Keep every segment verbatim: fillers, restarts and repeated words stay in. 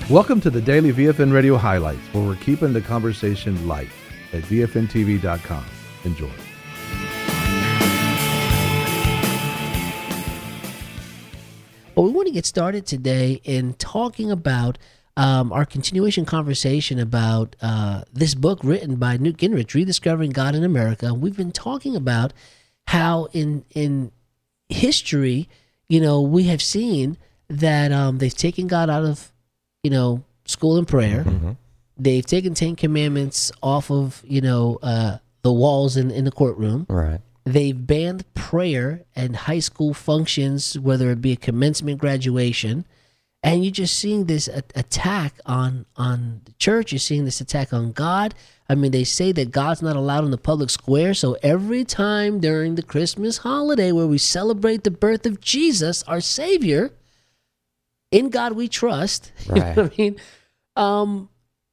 Welcome to the Daily V F N Radio Highlights, where we're keeping the conversation light at V F N T V dot com. Enjoy. Well, we want to get started today in talking about um, our continuation conversation about uh, this book written by Newt Gingrich, Rediscovering God in America. We've been talking about how in in history, you know, we have seen that um, they've taken God out of, you know, school and prayer. Mm-hmm. They've taken Ten Commandments off of, you know, uh, the walls in, in the courtroom. Right. They've banned prayer and high school functions, whether it be a commencement, graduation, and you're just seeing this a- attack on on the church. You're seeing this attack on God. I mean, they say that God's not allowed in the public square, so every time during the Christmas holiday where we celebrate the birth of Jesus, our Savior, in God we trust, Right. you know what I mean? Um,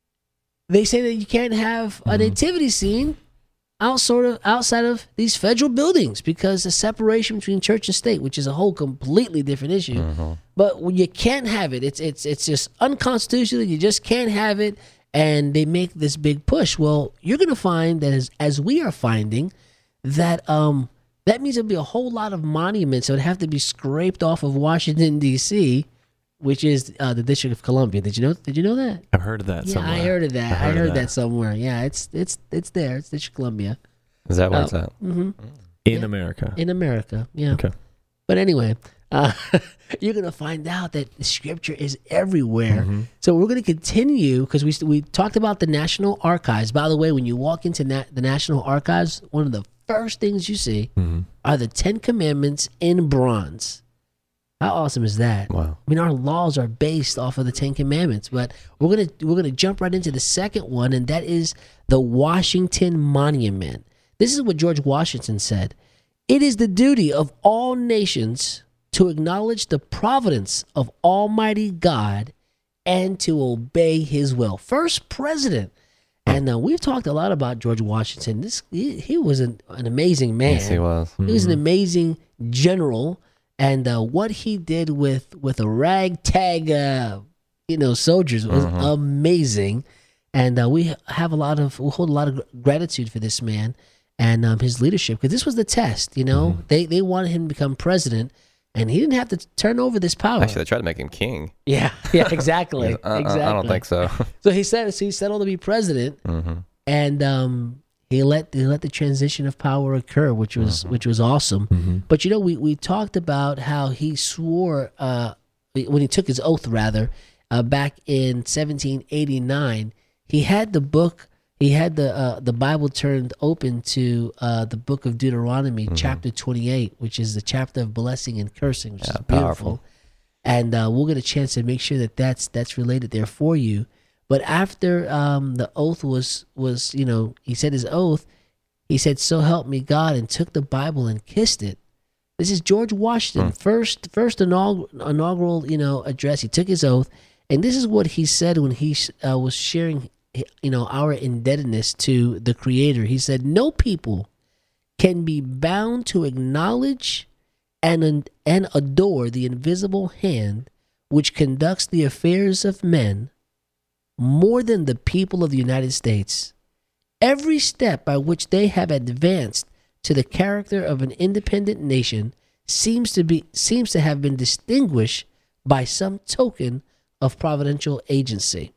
they say that you can't have a nativity scene out sort of outside of these federal buildings because the separation between church and state, which is a whole completely different issue. Mm-hmm. But when you can't have it, it's it's it's just unconstitutional. You just can't have it, and they make this big push. Well, you're going to find that as as we are finding that um that means there'll be a whole lot of monuments that would have to be scraped off of Washington D C, which is uh, the District of Columbia. Did you know? Did you know that? I've heard of that Yeah, somewhere. I heard of that. I heard heard, of that. that. somewhere. Yeah, it's it's it's there. It's District of Columbia. Is that where it's Uh, at? Mm-hmm. In Yeah. America. In America, yeah. Okay. But anyway, uh, you're going to find out that the scripture is everywhere. Mm-hmm. So we're going to continue because we we talked about the National Archives. By the way, when you walk into na- the National Archives, one of the first things you see Mm-hmm. are the Ten Commandments in bronze. How awesome is that? Wow. I mean, our laws are based off of the Ten Commandments, but we're gonna we're gonna jump right into the second one, and that is the Washington Monument. This is what George Washington said: "It is the duty of all nations to acknowledge the providence of Almighty God and to obey His will." First president, and uh, we've talked a lot about George Washington. This he, he was an, an amazing man. Yes, he was. He was an amazing general. And uh, what he did with with a ragtag, uh, you know, soldiers was Mhm. amazing. And uh, we have a lot of we hold a lot of gr- gratitude for this man and um, his leadership, because this was the test. You know, Mm-hmm. they they wanted him to become president, and he didn't have to turn over this power. Actually, they tried to make him king. yeah, yeah, exactly, Uh, uh, exactly. I don't think so. So he said so he settled to be president, mm-hmm. and um, he let he let the transition of power occur, which was Mm-hmm. which was awesome. Mm-hmm. But you know, we, we talked about how he swore uh, when he took his oath, rather, uh, back in seventeen eighty-nine. He had the book, he had the uh, the Bible turned open to uh, the book of Deuteronomy, Mm-hmm. chapter twenty-eight, which is the chapter of blessing and cursing, which Yeah, is beautiful. powerful. And uh, we'll get a chance to make sure that that's that's related there for you. But after um, the oath was was you know he said his oath. He said, "So help me God," and took the Bible and kissed it. This is George Washington, Hmm. first first inaugural, inaugural, you know, address. He took his oath, and this is what he said when he uh, was sharing, you know, our indebtedness to the Creator. He said, "No people can be bound to acknowledge and and adore the invisible hand which conducts the affairs of men more than the people of the United States. Every step by which they have advanced to the character of an independent nation seems to be seems to have been distinguished by some token of providential agency."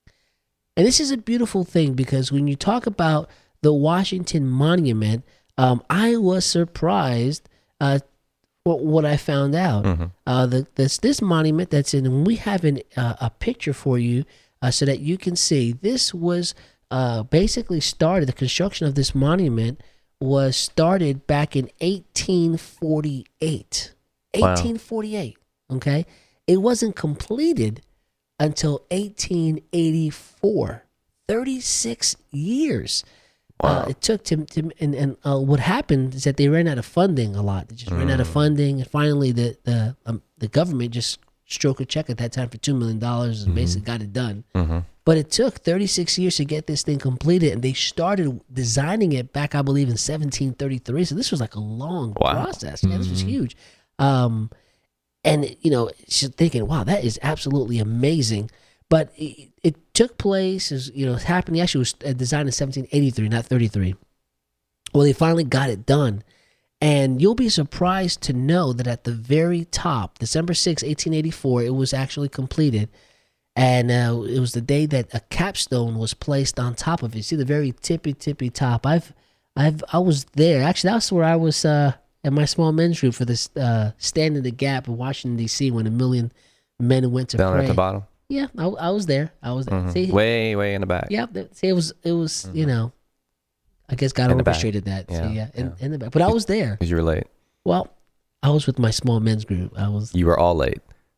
And this is a beautiful thing, because when you talk about the Washington Monument, um, I was surprised uh, what, what I found out. Mm-hmm. Uh, the, this this monument that's in, and we have an, uh, a picture for you uh, so that you can see. This was uh, basically started. The construction of this monument was started back in eighteen forty-eight. Wow. eighteen forty-eight. Okay, it wasn't completed until eighteen eighty-four. thirty-six years. Uh, Wow. it took to, to and, and uh, what happened is that they ran out of funding a lot. They just ran out of funding, and finally the the um, the government just stroked a check at that time for two million dollars and basically got it done. Mm-hmm. But it took thirty-six years to get this thing completed, and they started designing it back, I believe, in seventeen thirty-three. So this was like a long Wow. process. Yeah, this was huge. Um, and you know, she's thinking, wow, that is absolutely amazing. but it, it took place, as you know, it happened. It actually was designed in seventeen eighty-three, not thirty-three. Well, they finally got it done. And you'll be surprised to know that at the very top, December sixth, eighteen eighty-four, it was actually completed. And uh, it was the day that a capstone was placed on top of it. See the very tippy, tippy top. I've, I've, I was there. Actually, that's where I was uh, at my small men's group for this uh, Stand in the Gap in Washington, D C when a million men went to Down pray. at the bottom? Yeah, I, I was there. I was there. Mm-hmm. See, way, way in the back. yeah, see, it was, it was, mm-hmm. you know, I guess God in orchestrated that. Yeah, See, yeah, in, yeah. in the back. But I was there. Because you were late. Well, I was with my small men's group. I was. You were all late.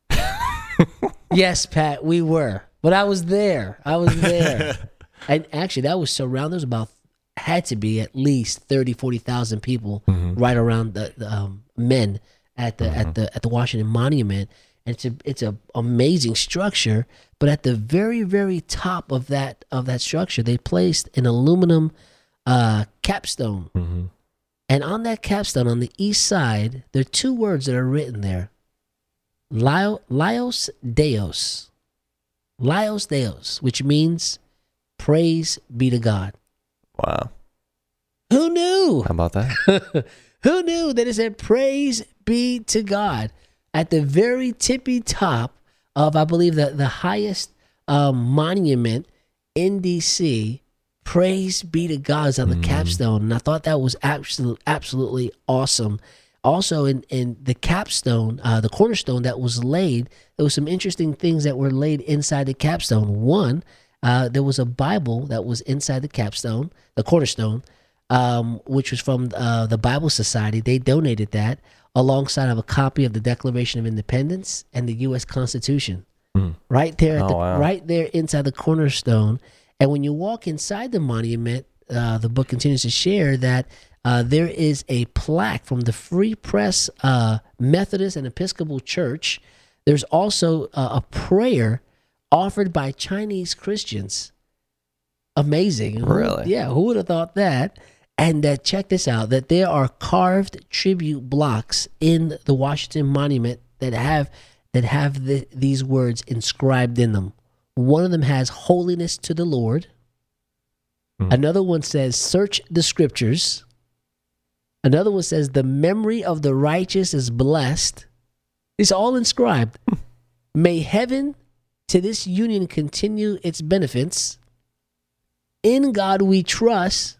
Yes, Pat, we were. But I was there. I was there. And actually, that was surrounded. There was about, had to be at least thirty, forty thousand people mm-hmm. right around the, the um, men at the mm-hmm. at the at the Washington Monument. And it's a it's a amazing structure. But at the very, very top of that of that structure, they placed an aluminum uh, capstone. Mm-hmm. And on that capstone, on the east side, there are two words that are written there. Lio, Lios Deos. Lios Deos, which means praise be to God. Wow. Who knew? How about that? Who knew that it said praise be to God at the very tippy top of, I believe, the, the highest um, monument in D C. Praise be to God is on the mm. capstone. And I thought that was absolute, absolutely awesome. Also, in, in the capstone, uh, the cornerstone that was laid, there was some interesting things that were laid inside the capstone. One, uh, there was a Bible that was inside the capstone, the cornerstone, um, which was from uh, the Bible Society. They donated that alongside of a copy of the Declaration of Independence and the U S Constitution. Mm. Right there, at oh, the, wow. right there inside the cornerstone. And when you walk inside the monument, uh, the book continues to share that Uh, there is a plaque from the Free Press uh, Methodist and Episcopal Church. There's also uh, a prayer offered by Chinese Christians. Amazing. Really? Who, yeah, who would have thought that? And that, check this out, that there are carved tribute blocks in the Washington Monument that have that have the, these words inscribed in them. One of them has holiness to the Lord. Hmm. Another one says, search the scriptures. Another one says, the memory of the righteous is blessed. It's all inscribed. May heaven to this union continue its benefits. In God we trust.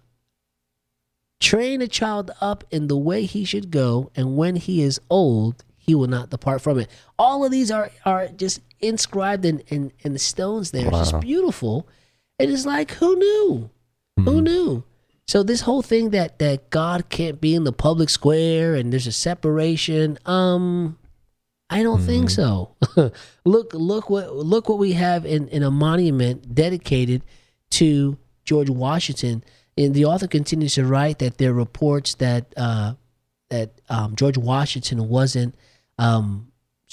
Train a child up in the way he should go, and when he is old, he will not depart from it. All of these are, are just inscribed in, in, in the stones there. Wow. It's just beautiful. And it's like, who knew? Mm-hmm. Who knew? So this whole thing that, that God can't be in the public square and there's a separation, um, I don't mm-hmm. think so. look, look what look what we have in, in a monument dedicated to George Washington. And the author continues to write that there are reports that uh, that um, George Washington wasn't um,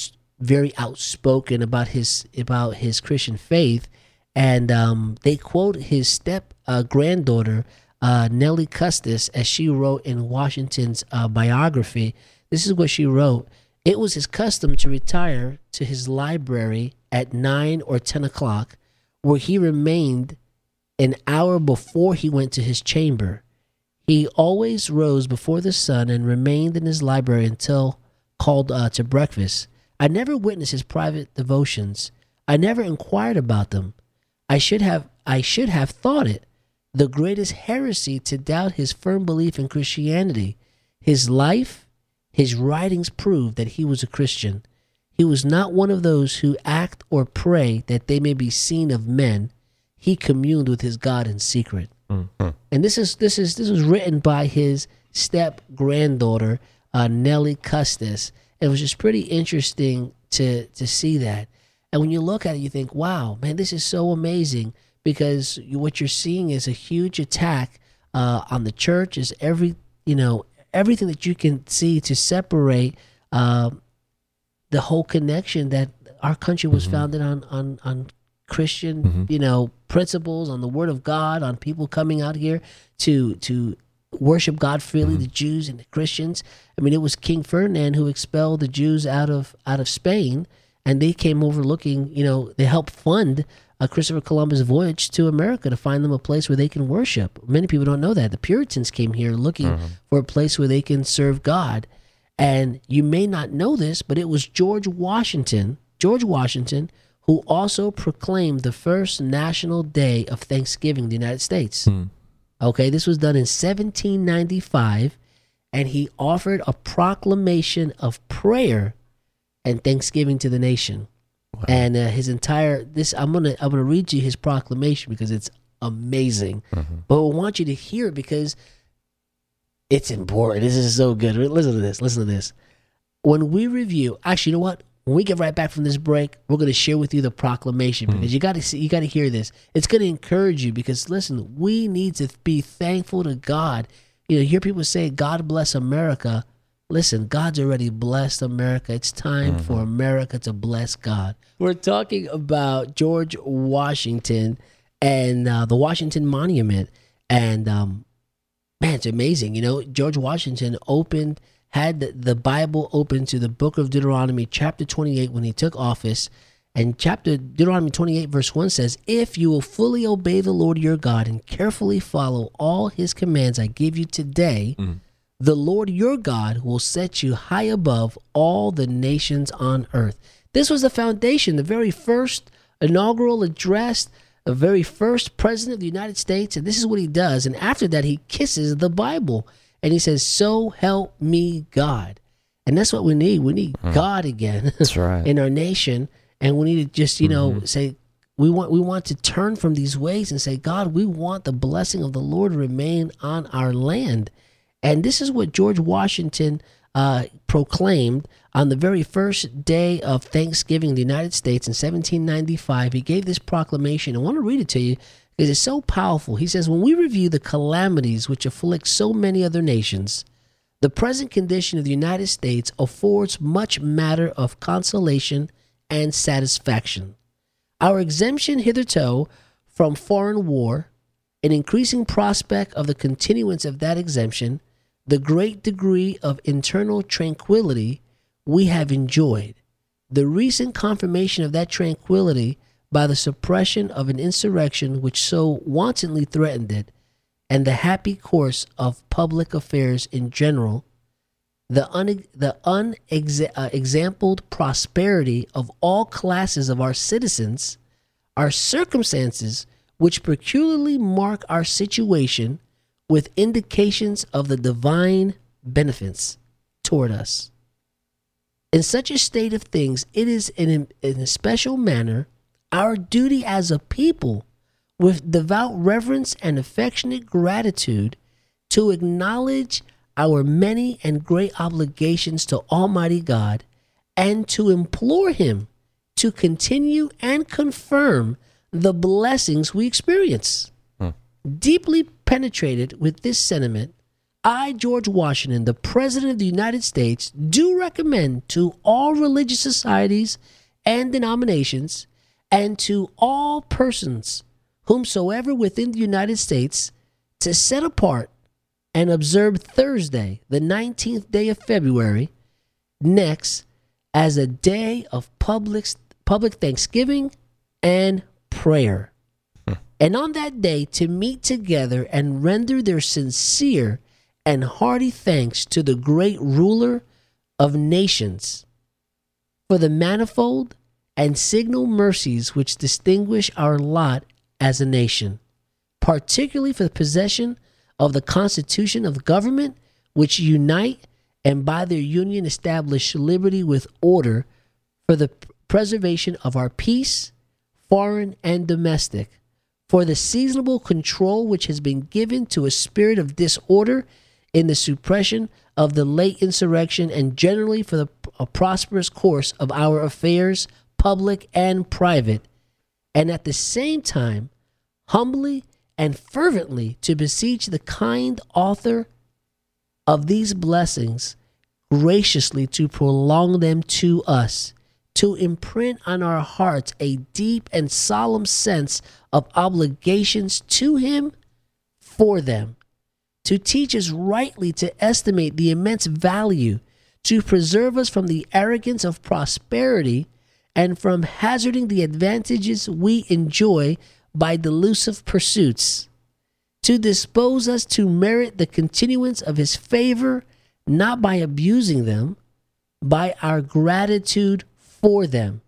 very outspoken about his about his Christian faith, and um, they quote his step uh, granddaughter. Uh, Nellie Custis, as she wrote in Washington's uh, biography, this is what she wrote. It was his custom to retire to his library at nine or ten o'clock, where he remained an hour before he went to his chamber. He always rose before the sun and remained in his library until called uh, to breakfast. I never witnessed his private devotions. I never inquired about them. I should have. I should have thought it the greatest heresy to doubt his firm belief in Christianity. His life, his writings prove that he was a Christian. He was not one of those who act or pray that they may be seen of men. He communed with his God in secret. Mm-hmm. And this is this is this was written by his step granddaughter, uh, Nellie Custis. It was just pretty interesting to to see that. And when you look at it, you think, "Wow, man, this is so amazing." Because what you're seeing is a huge attack uh, on the church. Is every you know everything that you can see to separate uh, the whole connection that our country was mm-hmm. founded on on on Christian mm-hmm. you know principles, on the Word of God, on people coming out here to to worship God freely, mm-hmm. the Jews and the Christians. I mean, it was King Ferdinand who expelled the Jews out of out of Spain. and they came over looking, you know, they helped fund uh, Christopher Columbus' voyage to America to find them a place where they can worship. Many people don't know that. The Puritans came here looking mm-hmm. for a place where they can serve God. And you may not know this, but it was George Washington, George Washington, who also proclaimed the first national day of Thanksgiving in the United States. Mm. Okay, this was done in seventeen ninety-five, and he offered a proclamation of prayer and thanksgiving to the nation. Wow. And uh, his entire this I'm gonna I'm gonna read you his proclamation because it's amazing. Mm-hmm. But I want you to hear it because it's important. This is so good. Listen to this. Listen to this. When we review, actually, you know what? When we get right back from this break, we're going to share with you the proclamation because mm-hmm. you got to see, you got to hear this. It's going to encourage you because listen, we need to be thankful to God. You know, hear people say, "God bless America." Listen, God's already blessed America. It's time mm-hmm. for America to bless God. We're talking about George Washington and uh, the Washington Monument. And, um, man, it's amazing. You know, George Washington opened, had the, the Bible open to the book of Deuteronomy, chapter twenty-eight, when he took office. And chapter Deuteronomy twenty-eight, verse one says, "If you will fully obey the Lord your God and carefully follow all his commands I give you today, mm-hmm. the Lord your God will set you high above all the nations on earth." This was the foundation, the very first inaugural address, the very first president of the United States. And this is what he does. And after that, he kisses the Bible. And he says, "So help me God." And that's what we need. We need mm. God again that's right. in our nation. And we need to just, you know, mm-hmm. say, we want, we want to turn from these ways and say, God, we want the blessing of the Lord to remain on our land. And this is what George Washington uh, proclaimed on the very first day of Thanksgiving in the United States in seventeen ninety-five. He gave this proclamation. I want to read it to you because it's so powerful. He says, "When we review the calamities which afflict so many other nations, the present condition of the United States affords much matter of consolation and satisfaction. Our exemption hitherto from foreign war, an increasing prospect of the continuance of that exemption, the great degree of internal tranquility we have enjoyed, the recent confirmation of that tranquility by the suppression of an insurrection which so wantonly threatened it, and the happy course of public affairs in general, the un, the unexampled prosperity of all classes of our citizens, are circumstances which peculiarly mark our situation with indications of the divine benefits toward us. In such a state of things, it is in, in a special manner our duty as a people, with devout reverence and affectionate gratitude, to acknowledge our many and great obligations to Almighty God, and to implore Him to continue and confirm the blessings we experience. Hmm. Deeply penetrated with this sentiment, I, George Washington, the President of the United States, do recommend to all religious societies and denominations, and to all persons whomsoever within the United States, to set apart and observe Thursday, the nineteenth day of February, next, as a day of public, public thanksgiving and prayer. Hmm. And on that day to meet together and render their sincere and hearty thanks to the great ruler of nations for the manifold and signal mercies which distinguish our lot as a nation, particularly for the possession of the constitution of government, which unite and by their union establish liberty with order, for the preservation of our peace, foreign and domestic, for the seasonable control which has been given to a spirit of disorder in the suppression of the late insurrection, and generally for the a prosperous course of our affairs, public and private, and at the same time, humbly and fervently to beseech the kind author of these blessings graciously to prolong them to us, to imprint on our hearts a deep and solemn sense of obligations to Him for them, to teach us rightly to estimate the immense value, to preserve us from the arrogance of prosperity, and from hazarding the advantages we enjoy by delusive pursuits, to dispose us to merit the continuance of his favor, not by abusing them, by our gratitude for them,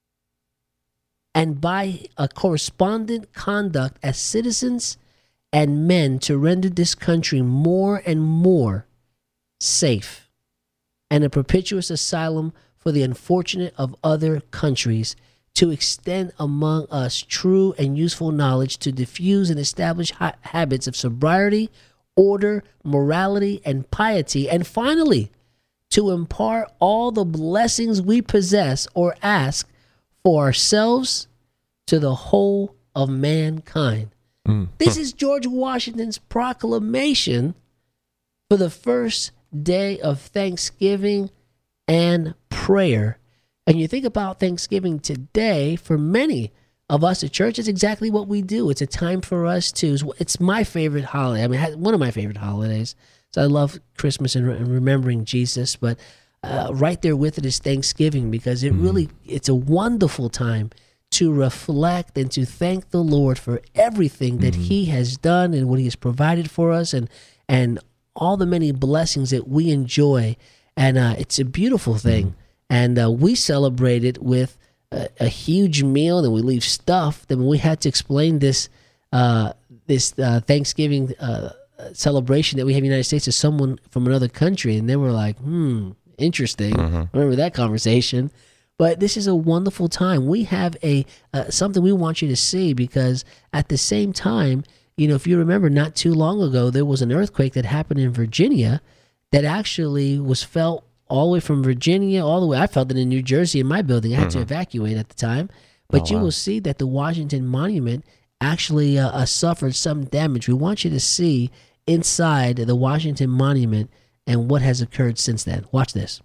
and by a correspondent conduct as citizens and men to render this country more and more safe and a perpetuous asylum for the unfortunate of other countries, to extend among us true and useful knowledge, to diffuse and establish ha- habits of sobriety, order, morality, and piety, and finally, to impart all the blessings we possess or ask for ourselves to the whole of mankind. Mm. This is George Washington's proclamation for the first day of Thanksgiving and prayer. And you think about Thanksgiving today, for many of us at church, it's exactly what we do. It's a time for us to, it's my favorite holiday. I mean, one of my favorite holidays. So I love Christmas and, re- and remembering Jesus, but uh, right there with it is Thanksgiving, because it mm. really, it's a wonderful time to reflect and to thank the Lord for everything that mm. he has done and what he has provided for us, and, and all the many blessings that we enjoy. And uh, it's a beautiful thing. Mm. And uh, we celebrate it with a, a huge meal, and we leave stuffed. And we had to explain this uh, this uh, Thanksgiving uh, celebration that we have in the United States to someone from another country, and they were like, hmm, interesting. Mm-hmm. I remember that conversation. But this is a wonderful time. We have a uh, something we want you to see, because at the same time, you know, if you remember, not too long ago, there was an earthquake that happened in Virginia that actually was felt all the way from Virginia, all the way. I felt it in New Jersey in my building. I had mm-hmm. to evacuate at the time. But oh, you wow. will see that the Washington Monument actually uh, uh, suffered some damage. We want you to see inside the Washington Monument and what has occurred since then. Watch this.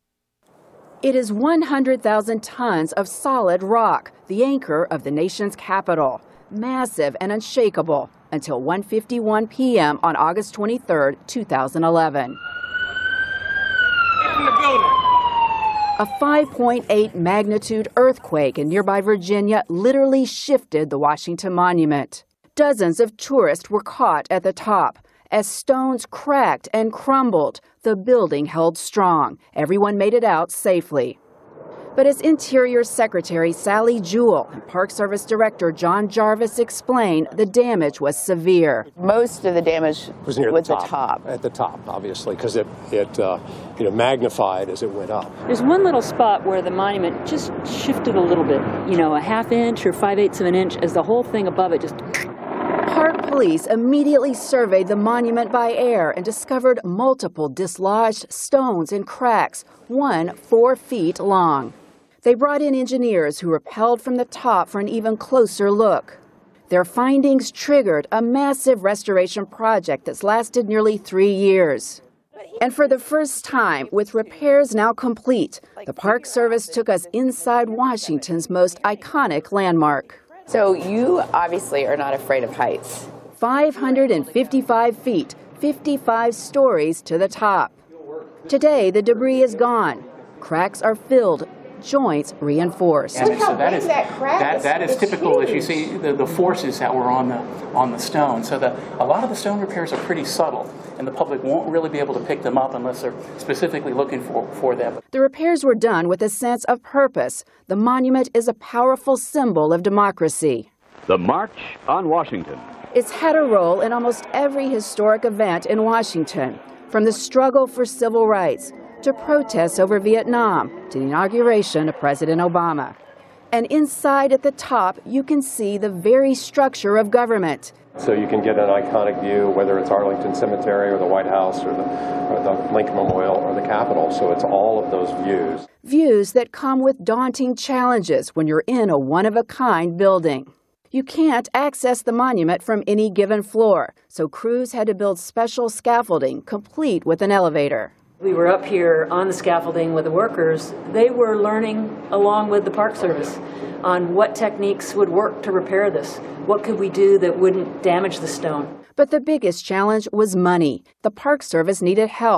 It is one hundred thousand tons of solid rock, the anchor of the nation's capital. Massive and unshakable until one fifty-one p.m. on August twenty-third, two thousand eleven. A five point eight magnitude earthquake in nearby Virginia literally shifted the Washington Monument. Dozens of tourists were caught at the top. As stones cracked and crumbled, the building held strong. Everyone made it out safely. But as Interior Secretary Sally Jewell and Park Service Director John Jarvis explained, the damage was severe. Most of the damage was near the top, the top. At the top, obviously, because it, it uh, you know, magnified as it went up. There's one little spot where the monument just shifted a little bit, you know, a half inch or five-eighths of an inch, as the whole thing above it just... Park police immediately surveyed the monument by air and discovered multiple dislodged stones and cracks, one four feet long. They brought in engineers who rappelled from the top for an even closer look. Their findings triggered a massive restoration project that's lasted nearly three years. And for the first time, with repairs now complete, the Park Service took us inside Washington's most iconic landmark. So you obviously are not afraid of heights. five hundred fifty-five feet, fifty-five stories to the top. Today, the debris is gone. Cracks are filled, joints reinforced. And so that is that, that, that is typical, as you see, the, the forces that were on the on the stone. So the, a lot of the stone repairs are pretty subtle, and the public won't really be able to pick them up unless they're specifically looking for, for them. The repairs were done with a sense of purpose. The monument is a powerful symbol of democracy. The March on Washington. It's had a role in almost every historic event in Washington, from the struggle for civil rights to protests over Vietnam, to the inauguration of President Obama. And inside at the top, you can see the very structure of government. So you can get an iconic view, whether it's Arlington Cemetery or the White House or the, or the Lincoln Memorial or the Capitol. So it's all of those views. Views that come with daunting challenges when you're in a one-of-a-kind building. You can't access the monument from any given floor, so crews had to build special scaffolding, complete with an elevator. We were up here on the scaffolding with the workers. They were learning along with the Park Service on what techniques would work to repair this. What could we do that wouldn't damage the stone? But the biggest challenge was money. The Park Service needed help,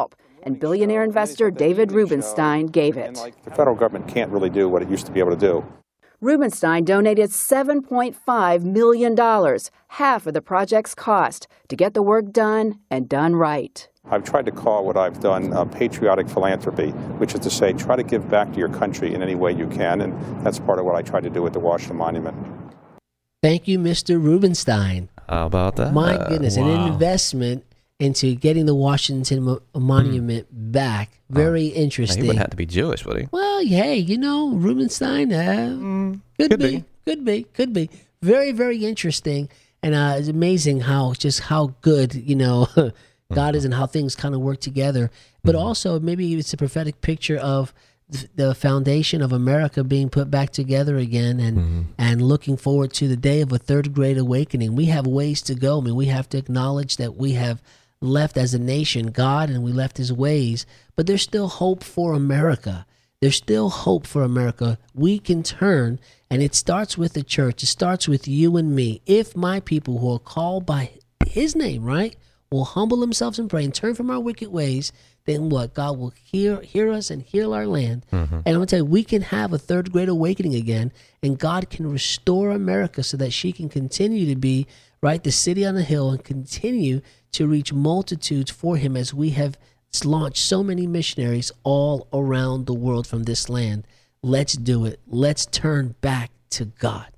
and billionaire investor David Rubenstein gave it. The federal government can't really do what it used to be able to do. Rubenstein donated seven point five million dollars, half of the project's cost, to get the work done and done right. I've tried to call what I've done uh, patriotic philanthropy, which is to say try to give back to your country in any way you can, and that's part of what I tried to do with the Washington Monument. Thank you, Mister Rubenstein. How about that? My goodness, wow. an investment into getting the Washington Mo- Monument mm. back. Very oh. interesting. He wouldn't have to be Jewish, would he? Well, hey, you know, Rubenstein, uh, mm, could, could be, be, could be, could be. Very, very interesting. And uh, it's amazing how, just how good, you know, God is and how things kind of work together. But mm. also, maybe it's a prophetic picture of the foundation of America being put back together again, and mm-hmm. and looking forward to the day of a third great awakening. We have ways to go. I mean, we have to acknowledge that we have left as a nation God, and we left his ways, but there's still hope for America. There's still hope for America. We can turn, and it starts with the church. It starts with you and me. If my people who are called by his name, right, will humble themselves and pray and turn from our wicked ways, then what? God will hear hear us and heal our land. Mm-hmm. And I'm going to tell you, we can have a third great awakening again, and God can restore America so that she can continue to be, right, the city on the hill, and continue to reach multitudes for him as we have launched so many missionaries all around the world from this land. Let's do it. Let's turn back to God.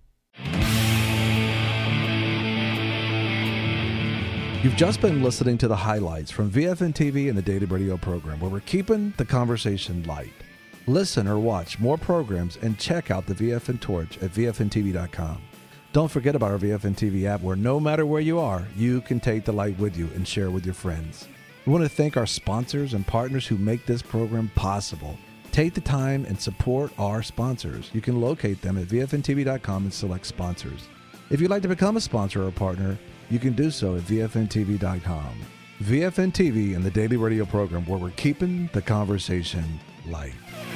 You've just been listening to the highlights from V F N T V and the Daily Radio program, where we're keeping the conversation light. Listen or watch more programs and check out the V F N Torch at V F N T V dot com. Don't forget about our V F N T V app, where no matter where you are, you can take the light with you and share with your friends. We want to thank our sponsors and partners who make this program possible. Take the time and support our sponsors. You can locate them at V F N T V dot com and select sponsors. If you'd like to become a sponsor or partner, you can do so at V F N T V dot com. V F N T V and the Daily Radio program, where we're keeping the conversation light.